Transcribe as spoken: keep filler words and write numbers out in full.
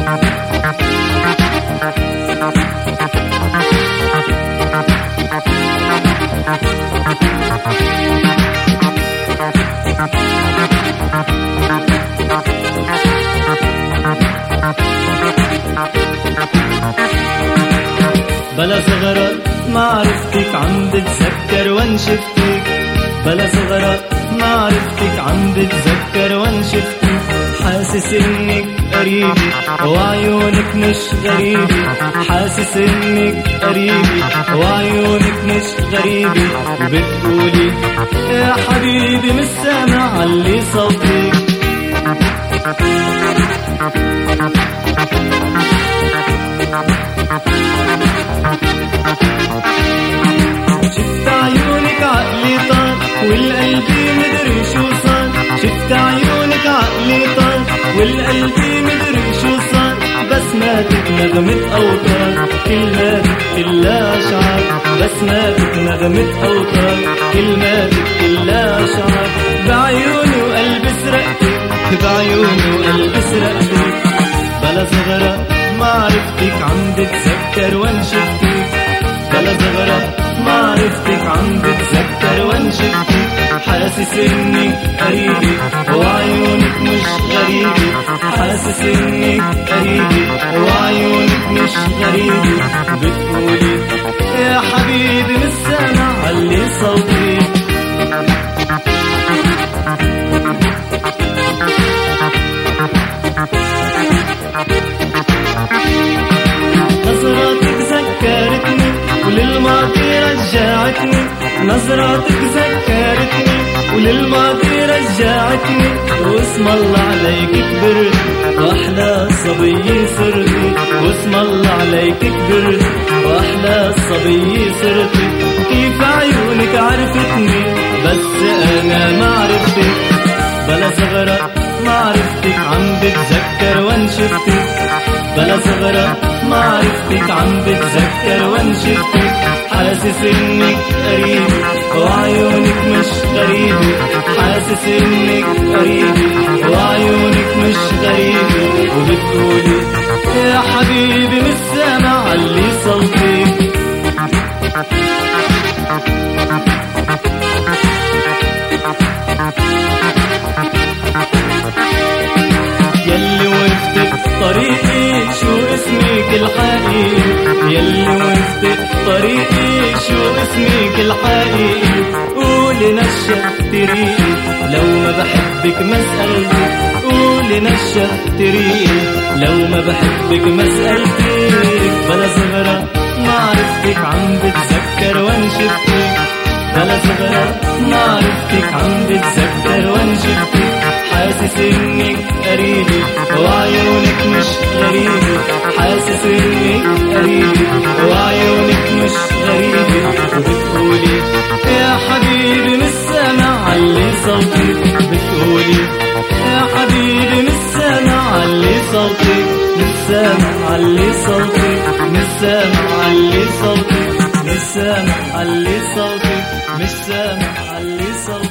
بلا زغرة معرفتك عم بتذكر وين شفتك، بلا زغرة معرفتك عم بتذكر وين شفتك. حاسس انك قريبة وعيونك مش غريبة، حاسس انك قريبة وعيونك مش غريبة. وبتقولي يا حبيبي مش سامع علي صوتك. شفت عيونك عقلي طار والقلب مدري شو صار، شفت عيونك عقلي طار والقلب مدري شو صار. بسماتك نغمة أوتار كلماتك كلها أشعار، بسماتك نغمة أوتار كلماتك كلها أشعار. بعيوني وقلب سرقتك، بعيوني وقلب سرقتك. بلا زغرة معرفتك عم بتذكر وين شفتك، بلا زغرة معرفتك عم بتذكر وين شفتك. حاسس انك قريبة وعيونك مش غريبة، حاسس انك قريبة وعيونك مش غريبة. بتقولي يا حبيبي مش سامع علي صوتك. نظراتك ذكرتني وللماضي رجعتني، نظراتك ذكرتني وللماضي رجعتني. واسم الله عليك كبرت واحلى صبية صرتي، واسم الله عليك كبرت واحلى صبية صرتي. كيف عيونك عرفتني بس انا ما عرفتك، بلا زغرة معرفتك عم بتذكر وين شفتك، بلا زغرة معرفتك عم بتذكر وين شفتك. حاسس انك قريبة وعيونك مش غريبة، حاسس انك قريبة وعيونك مش غريبة. وبتقولي يا حبيبي مش سامع علي صوتك. يلي وقفت بطريقي شو اسمك الحقيقي، يلي وقفت بطريقي شو اسمك الحقيقي. قولي نشفت ريقي لو ما بحبك مسألتك، قولي نشفت ريقي لو ما بحبك مسألتك. بلا زغرة معرفتك عم بتذكر وين شفتك، بلا زغرة معرفتك عم بتذكر وين شفتك. حاسس انك قريبة وعيونك مش غريبة، حاسس انك قريبة وعيونك مش غريبة. وبتقولي يا حبيبي مش سامع علي صوتك، بتقولي يا حبيبي مش سامع علي صوتك، مش سامع علي صوتك، مش سامع علي صوتك، مش سامع علي صوتك، مش سامع علي صوتك.